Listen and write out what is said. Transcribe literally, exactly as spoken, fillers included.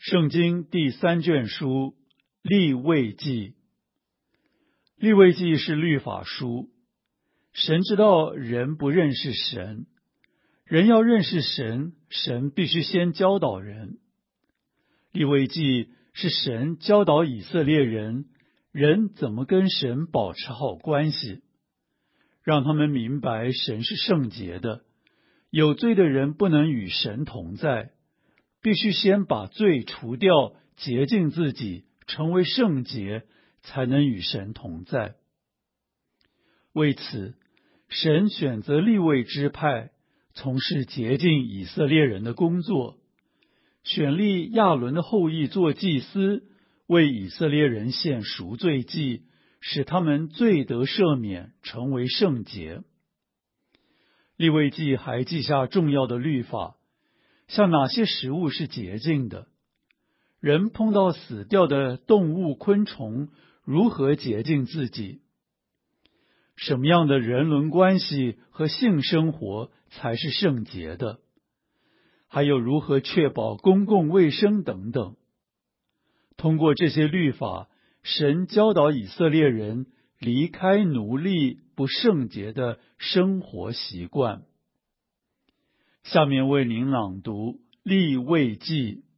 圣经第三卷书利未记。利未记是律法书。神知道人不认识神，人要认识神，神必须先教导人。利未记是神教导以色列人，人怎么跟神保持好关系，让他们明白神是圣洁的，有罪的人不能与神同在，必须先把罪除掉，洁净自己，成为圣洁，才能与神同在。为此，神选择利未支派，从事洁净以色列人的工作，选立亚伦的后裔做祭司，为以色列人献赎罪祭，使他们罪得赦免，成为圣洁。利未记还记下重要的律法，像哪些食物是洁净的，人碰到死掉的动物昆虫，如何洁净自己，什么样的人伦关系和性生活才是圣洁的，还有如何确保公共卫生等等。通过这些律法，神教导以色列人离开奴隶不圣洁的生活习惯。下面为您朗读利未记